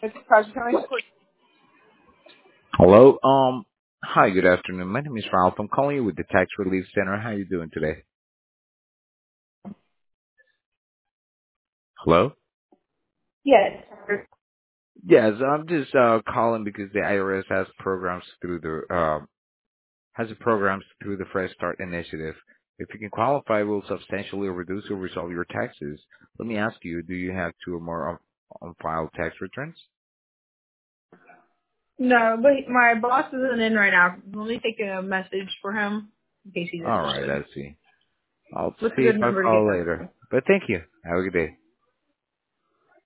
It's Project County Support. Hello. Hi, good afternoon. My name is Ralph. I'm calling you with the Tax Relief Center. How are you doing today? Hello? Yes. Yes, I'm just calling because the IRS has programs through the programs through the Fresh Start initiative. If you can qualify, we'll substantially reduce or resolve your taxes. Let me ask you, do you have two or more on file tax returns? No, but my boss isn't in right now. Let me take a message for him in case he's All right, interested. I see. I'll What's a see if good I number to get call back to later. you? But thank you. Have a good day.